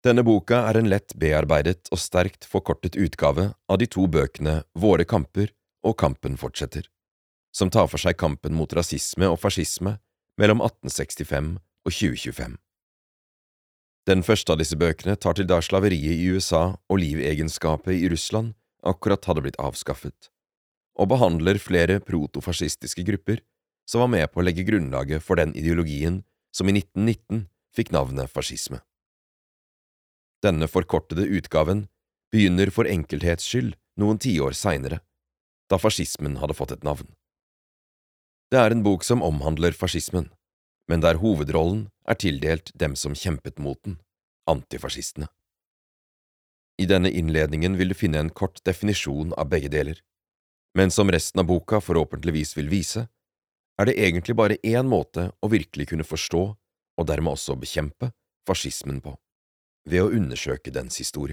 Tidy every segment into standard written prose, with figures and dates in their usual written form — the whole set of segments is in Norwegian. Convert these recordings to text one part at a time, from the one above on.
Denne boka er en lett bearbeidet og sterkt forkortet utgave av de to bøkene Våre kamper og Kampen fortsetter, som tar for seg kampen mot rasisme og fascisme mellom 1865 og 2025. Den første av disse bøkene tar til da slaveriet i USA og livegenskapet i Russland akkurat hadde blitt avskaffet, og behandler flere protofascistiske grupper som var med på å legge grunnlaget for den ideologien som i 1919 fikk navnet fascisme. Denne forkortede utgaven begynner for enkelthets skyld noen tiår senere, da fascismen hadde fått et navn. Det er en bok som omhandler fascismen, men der hovedrollen er tildelt dem som kjempet mot den, antifascistene. I denne innledningen vil du finne en kort definisjon av begge deler, men som resten av boka forhåpentligvis vil vise, er det egentlig bare én måte å virkelig kunne forstå, og dermed også bekjempe, fascismen på, ved å undersøke dens historie.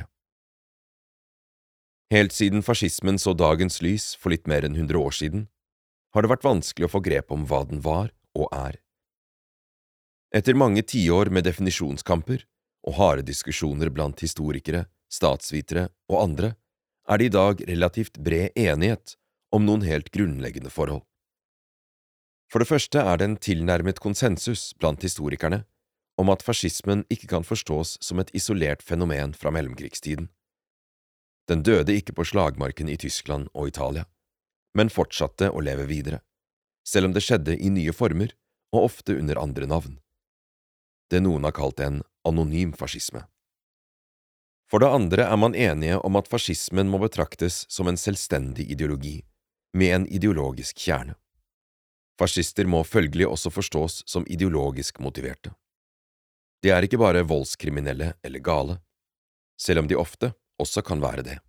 Helt siden fascismen så dagens lys for litt mer enn 100 år siden, har det vært vanskelig å få grep om hva den var og er. Etter mange tiår med definisjonskamper og harde diskusjoner blant historikere, statsvitere og andre, er det i dag relativt bred enighet om noen helt grunnleggende forhold. For det første er det en tilnærmet konsensus blant historikerne om at fascismen ikke kan forstås som et isolert fenomen fra mellomkrigstiden. Den døde ikke på slagmarken i Tyskland og Italia, men fortsatte å leve videre, selv om det skjedde i nye former og ofte under andre navn. Det noen har kalt en anonym fascisme. For det andre er man enige om at fascismen må betraktes som en selvstendig ideologi, med en ideologisk kjerne. Fascister må følgelig også forstås som ideologisk motiverte. De er ikke bare voldskriminelle eller gale, selv om de ofte også kan være det.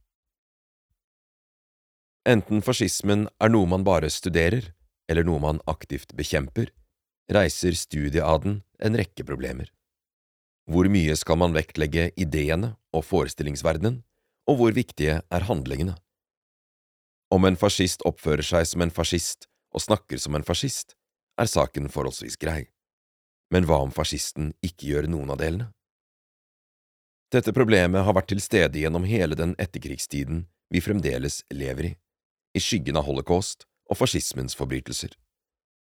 Enten fascismen er noe man bare studerer, eller noe man aktivt bekjemper, reiser studiet av den en rekke problemer. Hvor mye skal man vektlegge ideene og forestillingsverdenen, og hvor viktige er handlingene? Om en fascist oppfører seg som en fascist og snakker som en fascist, er saken forholdsvis grei. Men hva om fascisten ikke gjør noen av delene? Dette problemet har vært til stede gjennom hele den etterkrigstiden vi fremdeles lever i skyggen av holocaust og fascismens forbrytelser.